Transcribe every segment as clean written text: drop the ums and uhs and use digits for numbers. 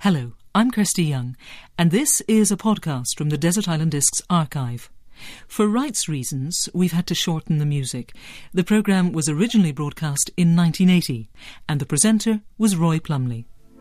Hello, I'm Kirsty Young, and this is a podcast from the Desert Island Discs archive. For rights reasons, we've had to shorten the music. The programme was originally broadcast in 1980, and the presenter was Roy Plumley.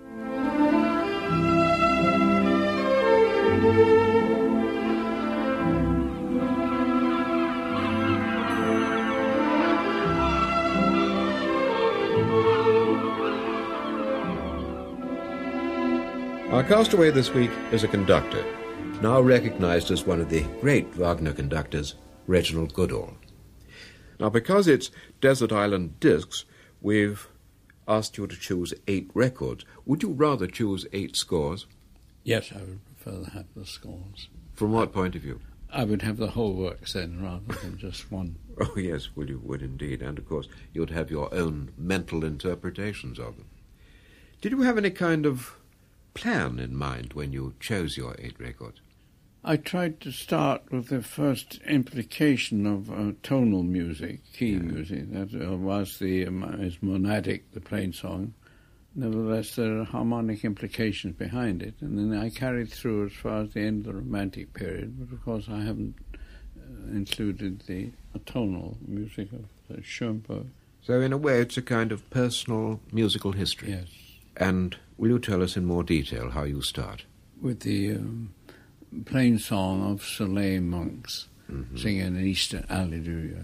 Our castaway this week is a conductor, now recognised as one of the great Wagner conductors, Reginald Goodall. Now, because it's Desert Island Discs, we've asked you to choose 8 records. Would you rather choose 8 scores? Yes, I would prefer to have the scores. From what point of view? I would have the whole works then, rather than just one. Oh, yes, well, you would indeed. And, of course, you'd have your own mental interpretations of them. Did you have any kind of plan in mind when you chose your 8 records? I tried to start with the first implication of tonal music, key music. That was is monadic, the plain song. Nevertheless, there are harmonic implications behind it. And then I carried through as far as the end of the Romantic period, but of course I haven't included the tonal music of Schoenberg. So, in a way, it's a kind of personal musical history. Yes. And will you tell us in more detail how you start? With the plain song of Saleh monks singing an Easter Alleluia.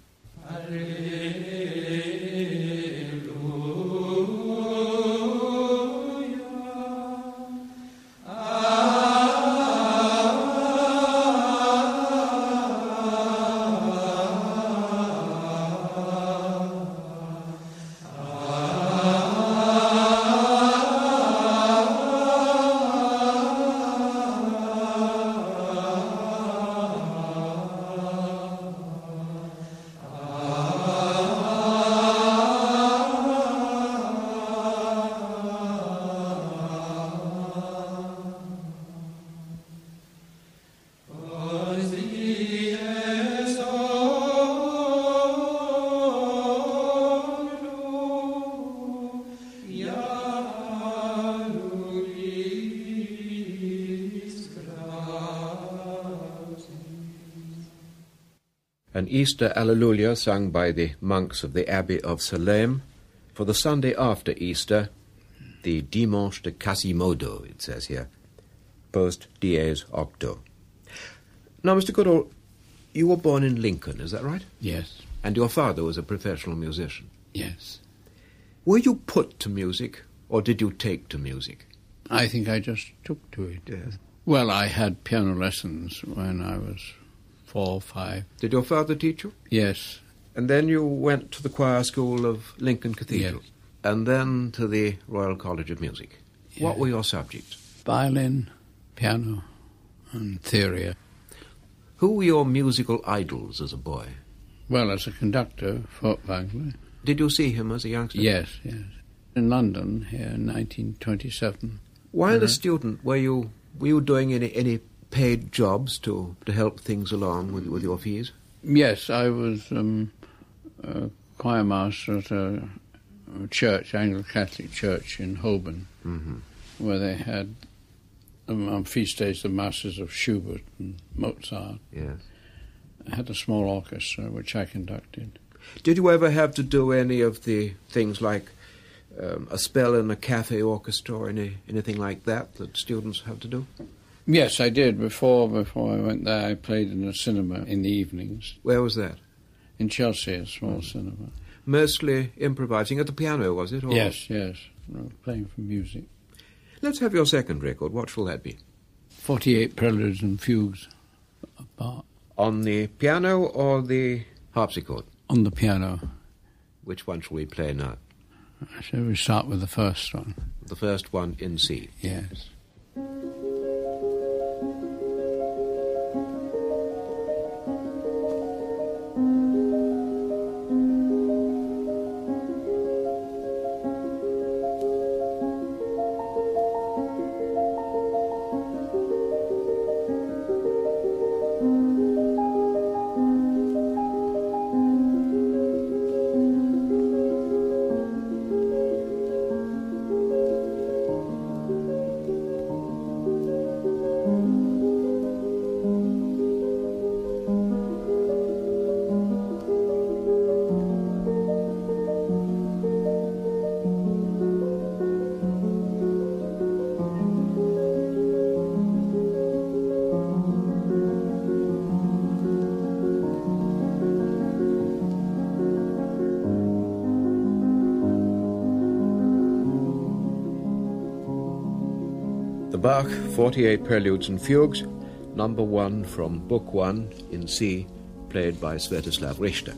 An Easter Alleluia sung by the monks of the Abbey of Salem for the Sunday after Easter, the Dimanche de Quasimodo, it says here, post dies octo. Now, Mr. Goodall, you were born in Lincoln, is that right? Yes. And your father was a professional musician? Yes. Were you put to music, or did you take to music? I think I just took to it. Yes. Well, I had piano lessons when I was 4 or 5. Did your father teach you? Yes. And then you went to the choir school of Lincoln Cathedral? Yes. And then to the Royal College of Music. Yes. What were your subjects? Violin, piano, and theory. Who were your musical idols as a boy? Well, as a conductor, Furtwängler. Did you see him as a youngster? Yes. In London, here in 1927. While a student, were you doing any paid jobs to help things along with your fees? Yes, I was a choir master at a church, Anglo-Catholic church in Holborn, where they had on feast days the masses of Schubert and Mozart. Yes. I had a small orchestra which I conducted. Did you ever have to do any of the things like a spell in a cafe orchestra or anything like that students have to do? Yes, I did. Before I went there, I played in a cinema in the evenings. Where was that? In Chelsea, a small cinema. Mostly improvising at the piano, was it? Or? Yes. Playing for music. Let's have your second record. What shall that be? 48 Preludes and Fugues of Bach. On the piano or the harpsichord? On the piano. Which one shall we play now? Shall we start with the first one? The first one in C. Yes. the Bach 48 Preludes and Fugues, number 1 from Book 1 in C, played by Sviatoslav Richter.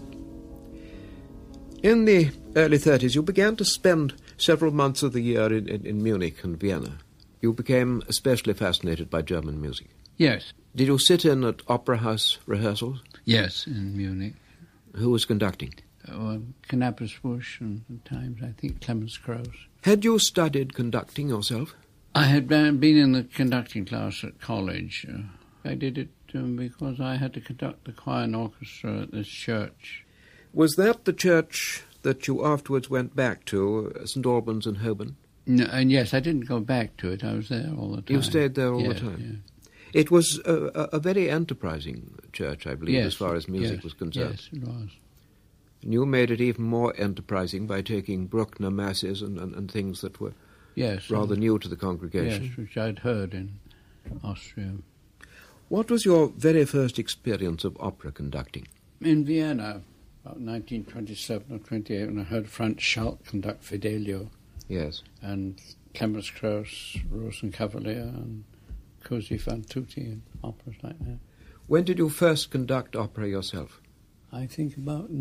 In the early 30s, you began to spend several months of the year in Munich and Vienna. You became especially fascinated by German music. Yes. Did you sit in at opera house rehearsals? Yes, in Munich. Who was conducting? Knappersbusch and at times, I think, Clemens Krauss. Had you studied conducting yourself? I had been in the conducting class at college. I did it because I had to conduct the choir and orchestra at this church. Was that the church that you afterwards went back to, St. Albans in Holborn? No, and yes, I didn't go back to it. I was there all the time. You stayed there all the time? Yeah. It was a very enterprising church, I believe, as far as music was concerned. Yes, it was. And you made it even more enterprising by taking Bruckner masses and things that were rather new to the congregation. Yes, which I'd heard in Austria. What was your very first experience of opera conducting? In Vienna, about 1927 or 28, when I heard Franz Schalk conduct Fidelio. Yes. And Clemens Krauss, Rosenkavalier, and Cosi fan tutti, and operas like that. When did you first conduct opera yourself? I think about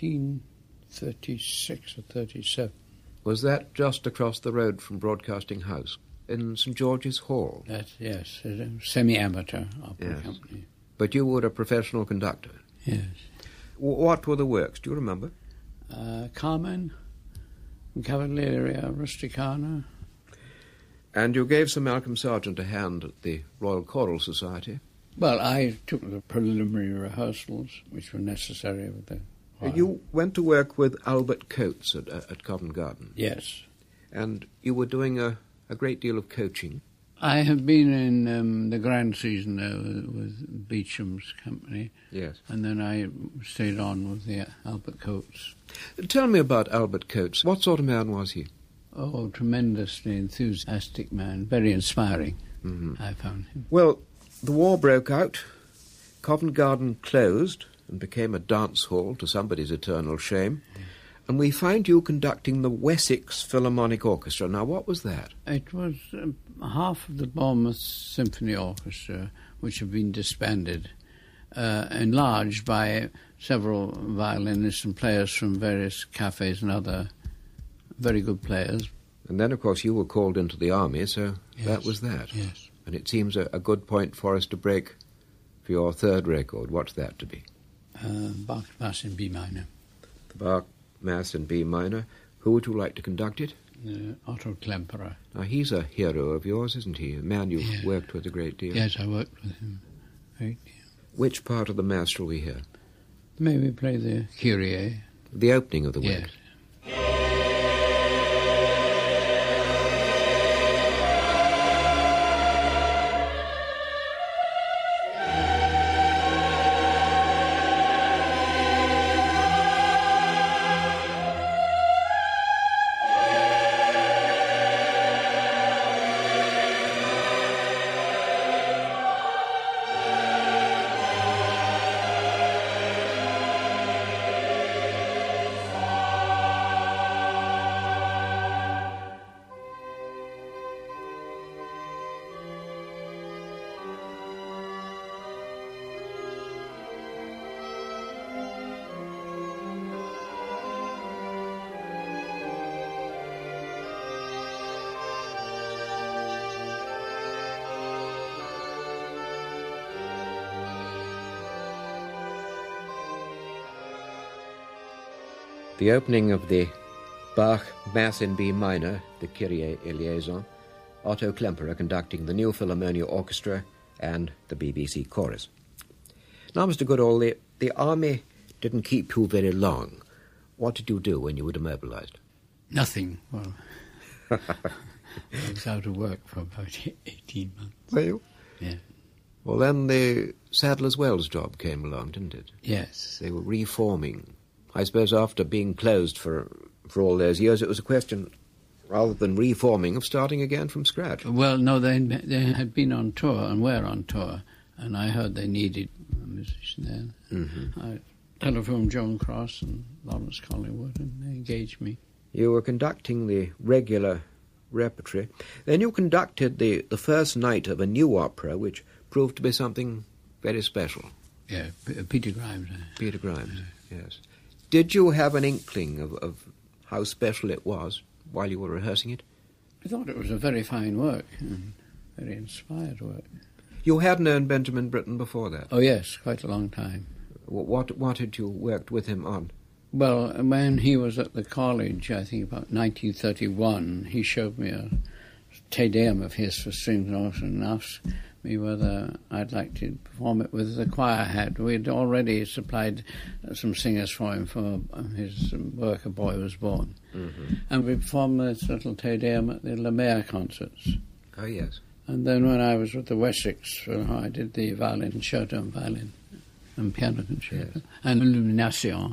1936 or 37. Was that just across the road from Broadcasting House, in St. George's Hall? Yes, a semi-amateur opera company. But you were a professional conductor? Yes. What were the works? Do you remember? Carmen, Cavalleria Rusticana. And you gave Sir Malcolm Sargent a hand at the Royal Choral Society? Well, I took the preliminary rehearsals, which were necessary with the choir. You went to work with Albert Coates at Covent Garden? Yes. And you were doing a great deal of coaching? I have been in the grand season there with Beecham's company. Yes. And then I stayed on with the Albert Coates. Tell me about Albert Coates. What sort of man was he? Oh, tremendously enthusiastic man, very inspiring, I found him. Well, the war broke out, Covent Garden closed and became a dance hall to somebody's eternal shame, and we find you conducting the Wessex Philharmonic Orchestra. Now, what was that? It was half of the Bournemouth Symphony Orchestra, which had been disbanded, enlarged by several violinists and players from various cafes and other very good players. And then, of course, you were called into the army, so that was that. Yes. And it seems a good point for us to break for your third record. What's that to be? Bach Mass in B minor. The Bach Mass in B minor. Who would you like to conduct it? Otto Klemperer. Now, he's a hero of yours, isn't he? A man you've worked with a great deal. Yes, I worked with him a great deal. Which part of the Mass shall we hear? May we play the Kyrie? The opening of the work. Yes. The opening of the Bach Mass in B minor, the Kyrie Eleison, Otto Klemperer conducting the New Philharmonia Orchestra and the BBC Chorus. Now, Mr. Goodall, the army didn't keep you very long. What did you do when you were demobilised? Nothing. Well, I was out of work for about 18 months. Were you? Yeah. Well, then the Sadler's Wells job came along, didn't it? Yes. They were reforming. I suppose after being closed for all those years, it was a question, rather than reforming, of starting again from scratch. Well, no, they had been on tour and were on tour, and I heard they needed a musician then. Mm-hmm. I telephoned Joan Cross and Lawrence Collingwood, and they engaged me. You were conducting the regular repertory. Then you conducted the first night of a new opera, which proved to be something very special. Yeah, Peter Grimes. Peter Grimes, yes. Did you have an inkling of how special it was while you were rehearsing it? I thought it was a very fine work, and very inspired work. You had known Benjamin Britten before that? Oh yes, quite a long time. What had you worked with him on? Well, when he was at the college, I think about 1931, he showed me a Te Deum of his for strings and orchestra and asked me whether I'd like to perform it with the choir had. We'd already supplied some singers for him for his work, A Boy Was Born. Mm-hmm. And we performed this little Te Deum at the La Mer concerts. Oh, yes. And then when I was with the Wessex, I did the violin, concerto and violin, and piano concerto, yes. And Illumination.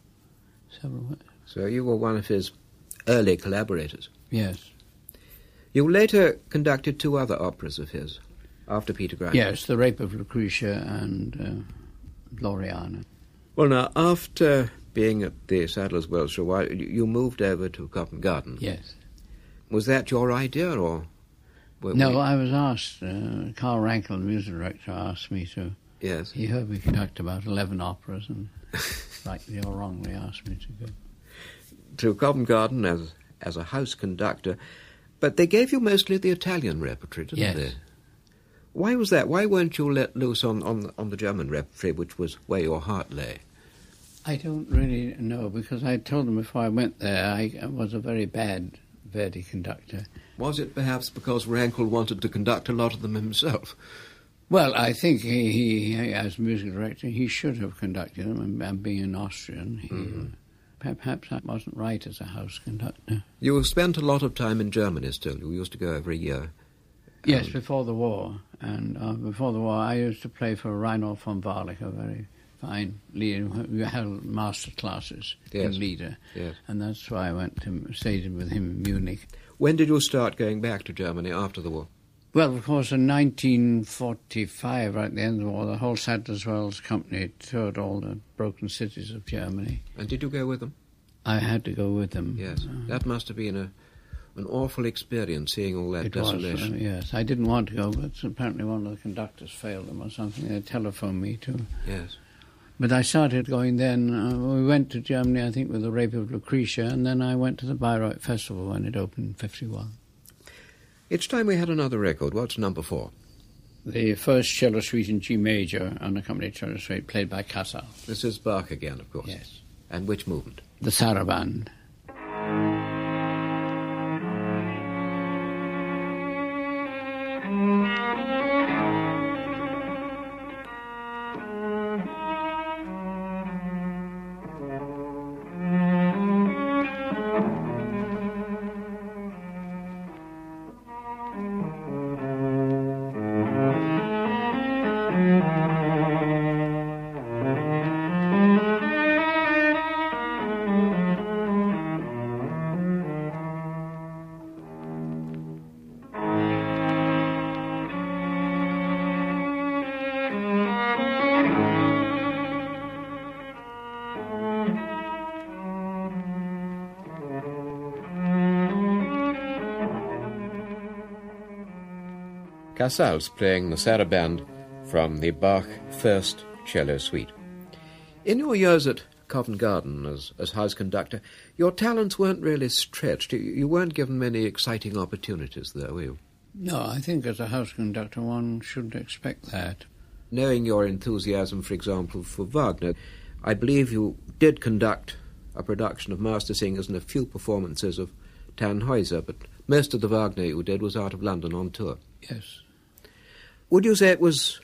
So you were one of his early collaborators? Yes. You later conducted 2 other operas of his, after Peter Grimes? Yes, The Rape of Lucretia and Gloriana. Well, now, after being at the Sadler's Wells for a while, you moved over to Covent Garden. Yes. Was that your idea, or...? No, I was asked, Carl Rankel, the music director, asked me to... Yes. He heard me conduct about 11 operas and... rightly or wrongly asked me to go. To Covent Garden as a house conductor, but they gave you mostly the Italian repertory, didn't they? Why was that? Why weren't you let loose on the German repertory, which was where your heart lay? I don't really know, because I told them before I went there I was a very bad Verdi conductor. Was it perhaps because Rankel wanted to conduct a lot of them himself? Well, I think he as music director, he should have conducted them, and being an Austrian, perhaps that wasn't right as a house conductor. You spent a lot of time in Germany still. You used to go every year. Yes, before the war. And before the war, I used to play for Reinhold von Wahrlich, a very fine leader who held master classes in Lieder. Yes. And that's why I went to stayed with him in Munich. When did you start going back to Germany after the war? Well, of course, in 1945, right at the end of the war, the whole Sadler's Wells Company toured all the broken cities of Germany. And did you go with them? I had to go with them. Yes, that must have been an awful experience, seeing all that desolation. Was, yes, I didn't want to go, but apparently one of the conductors failed them or something. They telephoned me to. Yes. But I started going then. We went to Germany, I think, with The Rape of Lucretia, and then I went to the Bayreuth Festival when it opened in 1951. It's time we had another record. What's number 4? The first cello suite in G major, unaccompanied cello suite, played by Casal. This is Bach again, of course. Yes. And which movement? The Saraband. Casals playing the Saraband from the Bach First Cello Suite. In your years at Covent Garden as house conductor, your talents weren't really stretched. You weren't given many exciting opportunities there, were you? No, I think as a house conductor one should expect that. Knowing your enthusiasm, for example, for Wagner, I believe you did conduct a production of Master Singers and a few performances of Tannhäuser, but most of the Wagner you did was out of London on tour. Yes. Would you say it was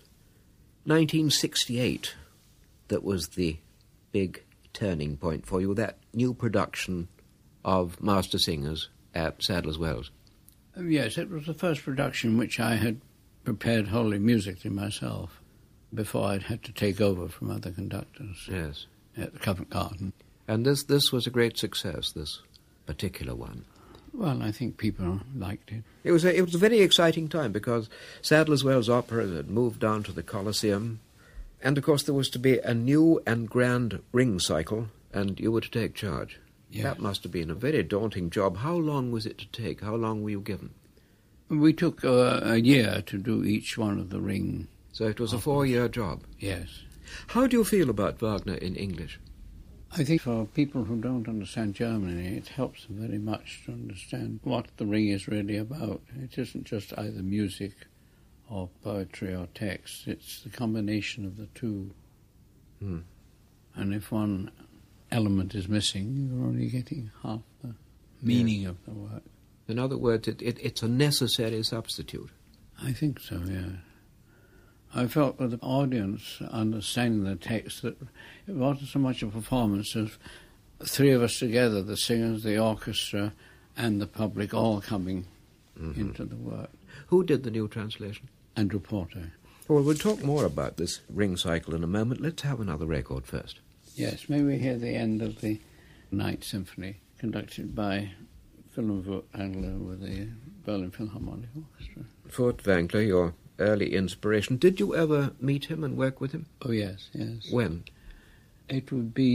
1968 that was the big turning point for you, that new production of Master Singers at Sadler's Wells? Yes, it was the first production which I had prepared wholly musically myself before I'd had to take over from other conductors. Yes. At the Covent Garden. And this was a great success, this particular one. Well, I think people liked it. It was a very exciting time because Sadler's Wells Opera had moved down to the Coliseum, and of course there was to be a new and grand ring cycle, and you were to take charge. Yes. That must have been a very daunting job. How long was it to take? How long were you given? We took a year to do each one of the Ring. So it was a 4-year job. Yes. How do you feel about Wagner in English? I think for people who don't understand Germany, it helps them very much to understand what the Ring is really about. It isn't just either music or poetry or text. It's the combination of the two. And if one element is missing, you're only getting half the meaning of the work. In other words, it's a necessary substitute. I think so, yeah. I felt with the audience understanding the text that it wasn't so much a performance as three of us together, the singers, the orchestra, and the public all coming into the work. Who did the new translation? Andrew Porter. Well, we'll talk more about this Ring cycle in a moment. Let's have another record first. Yes, may we hear the end of the Ninth Symphony, conducted by Willem Furtwängler with the Berlin Philharmonic Orchestra. Furtwängler, your early inspiration. Did you ever meet him and work with him? Oh, yes, yes. When? It would be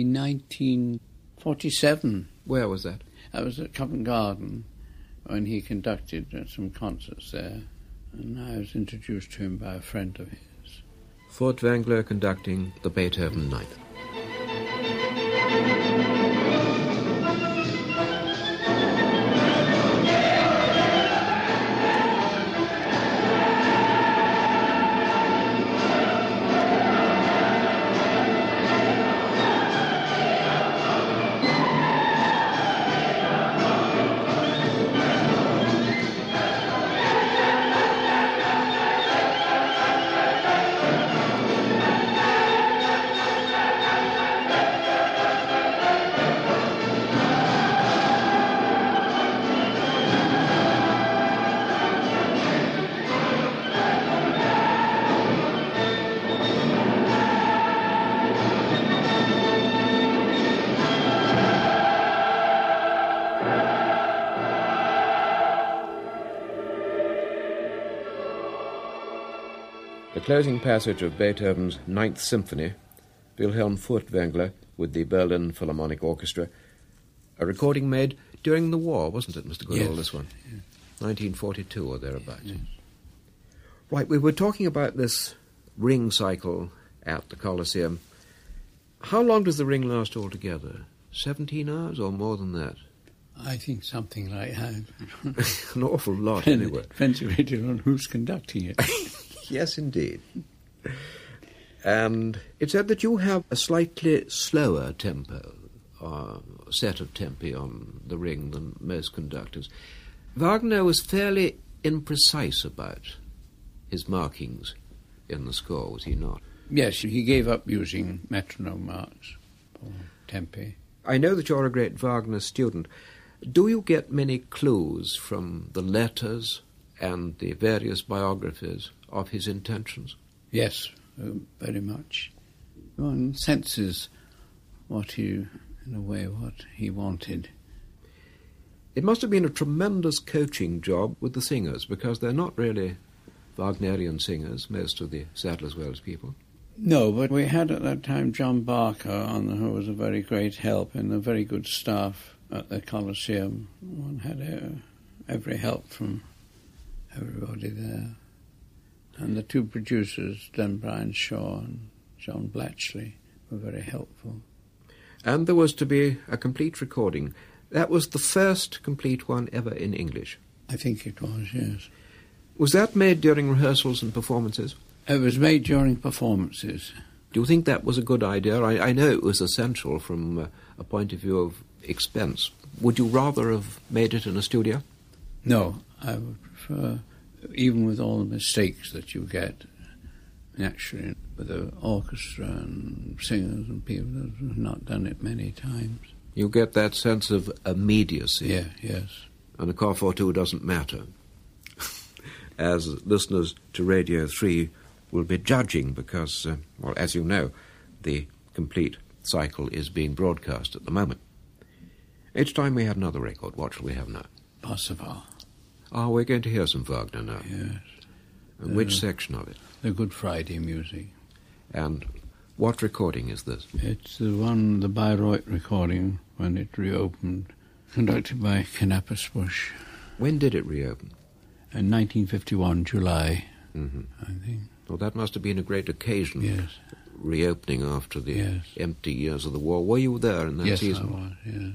1947. Where was that? I was at Covent Garden when he conducted some concerts there, and I was introduced to him by a friend of his. Furtwängler conducting the Beethoven Ninth. The closing passage of Beethoven's Ninth Symphony, Wilhelm Furtwängler with the Berlin Philharmonic Orchestra, a recording made during the war, wasn't it, Mr. Goodall, this one? Yes. 1942 or thereabouts. Yes. Right, we were talking about this Ring cycle at the Colosseum. How long does the Ring last altogether? 17 hours or more than that? I think something like that. An awful lot, anyway. Depends really on who's conducting it. Yes, indeed. And it said that you have a slightly slower tempo, or set of tempi on the Ring than most conductors. Wagner was fairly imprecise about his markings in the score, was he not? Yes, he gave up using metronome marks for tempi. I know that you're a great Wagner student. Do you get many clues from the letters and the various biographies of his intentions? Yes, very much. One senses what he wanted. It must have been a tremendous coaching job with the singers, because they're not really Wagnerian singers, most of the Sadler's Wells people. No, but we had at that time John Barker who was a very great help, and a very good staff at the Colosseum. One had every help from everybody there. And the two producers, Dan Bryan Shaw and John Blatchley, were very helpful. And there was to be a complete recording. That was the first complete one ever in English. I think it was, yes. Was that made during rehearsals and performances? It was made during performances. Do you think that was a good idea? I know it was essential from a point of view of expense. Would you rather have made it in a studio? No, I would prefer, even with all the mistakes that you get, naturally, with the orchestra and singers and people that have not done it many times. You get that sense of immediacy. Yeah, yes. And a cough or two doesn't matter. As listeners to Radio 3 will be judging, because, well, as you know, the complete cycle is being broadcast at the moment. Each time we have another record. What shall we have now? Parsifal. Oh, we're going to hear some Wagner now. Yes. And which section of it? The Good Friday music. And what recording is this? It's the Bayreuth recording when it reopened, conducted by Knappesbusch. When did it reopen? In 1951, July, I think. Well, that must have been a great occasion. Yes. Reopening after the empty years of the war. Were you there in that season? Yes, I was, yeah.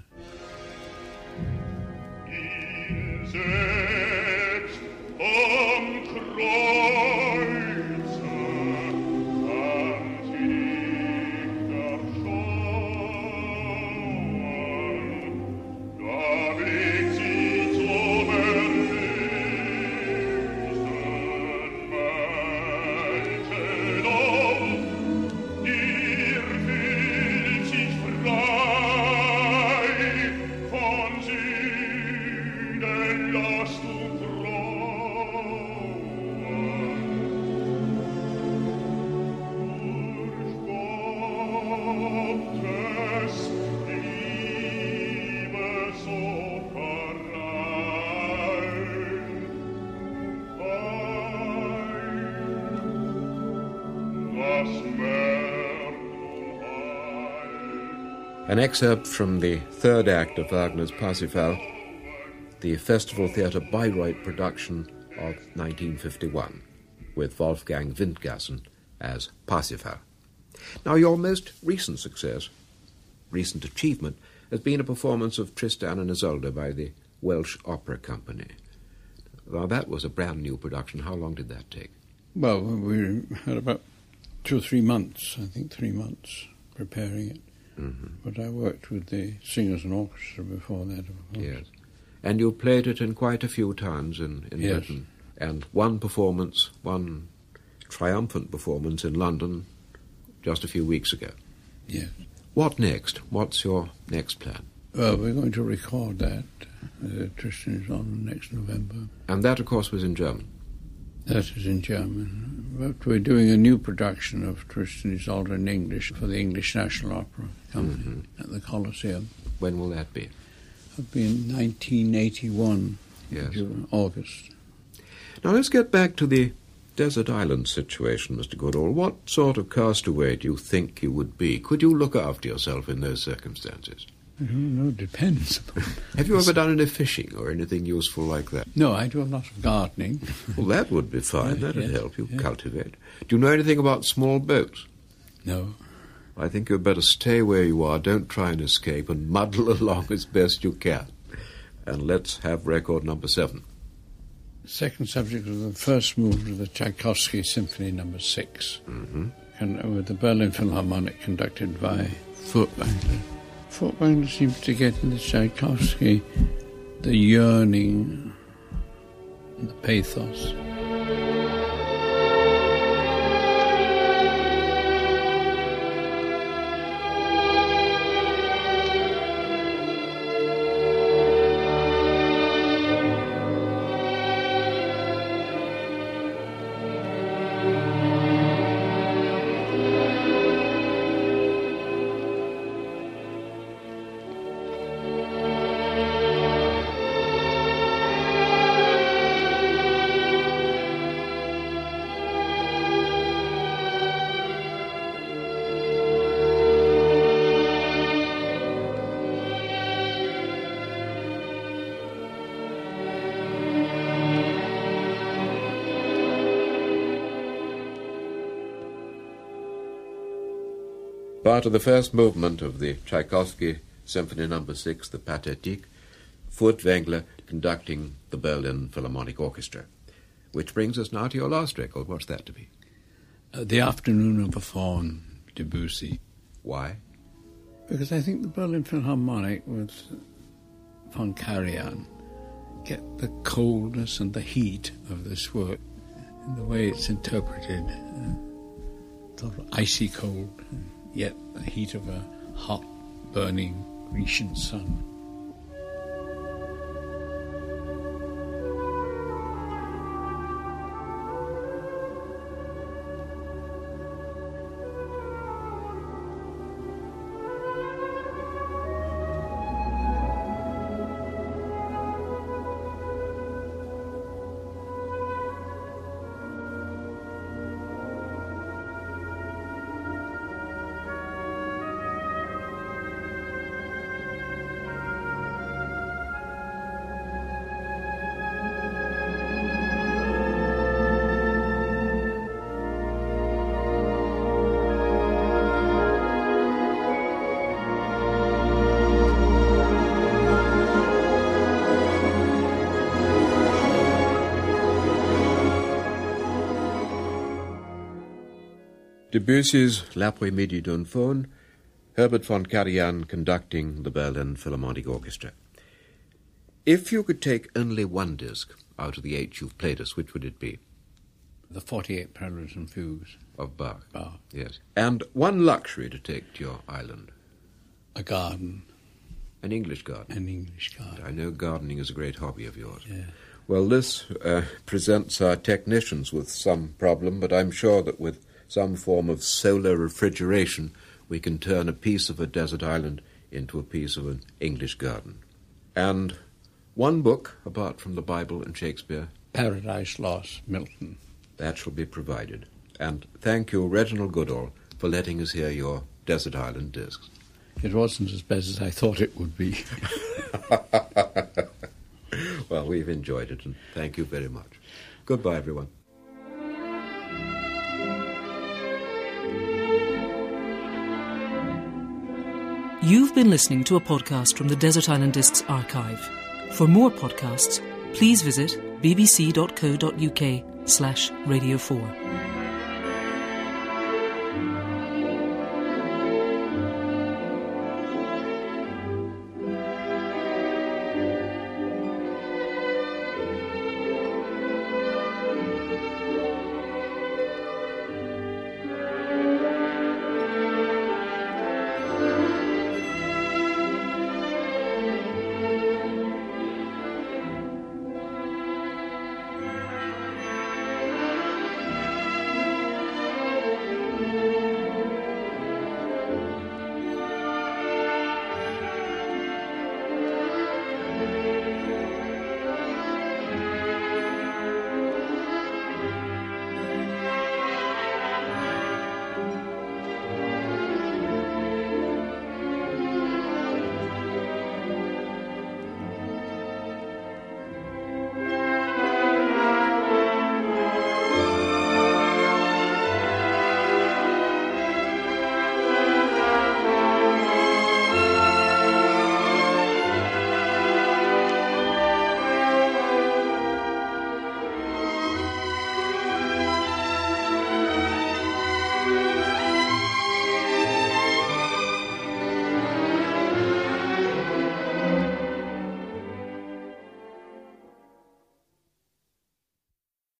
An excerpt from the third act of Wagner's Parsifal, the Festival Theatre Bayreuth production of 1951, with Wolfgang Windgassen as Parsifal. Now, your most recent success, recent achievement, has been a performance of Tristan and Isolde by the Welsh Opera Company. Now, that was a brand new production. How long did that take? Well, we had about 2 or 3 months, I think 3 months, preparing it. But I worked with the singers and orchestra before that, of course. Yes. And you played it in quite a few towns in Yes. Britain. And one triumphant performance in London just a few weeks ago. Yes. What next? What's your next plan? Well, we're going to record that, Tristan is on next November. And that, of course, was in German. That is in German. But we're doing a new production of Tristan and Isolde in English for the English National Opera Company at the Coliseum. When will that be? It'll be in 1981, Yes. August. Now let's get back to the desert island situation, Mr. Goodall. What sort of castaway do you think you would be? Could you look after yourself in those circumstances? I don't know, depends. Have you ever done any fishing or anything useful like that? No, I do a lot of gardening. Well, that would be fine. Yeah, That would yes, help you yeah. cultivate. Do you know anything about small boats? No. I think you'd better stay where you are. Don't try and escape and muddle along as best you can. And let's have record number 7. The second subject was the first movement of the Tchaikovsky Symphony No. 6, with the Berlin Philharmonic conducted by Furtwängler. Furtwängler seems to get in the Tchaikovsky the yearning, the pathos. Part of the first movement of the Tchaikovsky Symphony No. 6, the Pathétique, Furtwängler conducting the Berlin Philharmonic Orchestra. Which brings us now to your last record. What's that to be? The Afternoon of a Faun, Debussy. Why? Because I think the Berlin Philharmonic with von Karajan get the coldness and the heat of this work in the way it's interpreted, sort of icy cold, yet the heat of a hot, burning Grecian sun. Debussy's L'après-midi d'un faune, Herbert von Karajan conducting the Berlin Philharmonic Orchestra. If you could take only one disc out of the 8 you've played us, which would it be? The 48 Preludes and Fugues. Of Bach. Bach. Yes. And one luxury to take to your island. A garden. An English garden. An English garden. I know gardening is a great hobby of yours. Yeah. Well, this presents our technicians with some problem, but I'm sure that with some form of solar refrigeration, we can turn a piece of a desert island into a piece of an English garden. And one book, apart from the Bible and Shakespeare. Paradise Lost, Milton. That shall be provided. And thank you, Reginald Goodall, for letting us hear your Desert Island discs. It wasn't as bad as I thought it would be. Well, we've enjoyed it, and thank you very much. Goodbye, everyone. You've been listening to a podcast from the Desert Island Discs archive. For more podcasts, please visit bbc.co.uk/Radio4.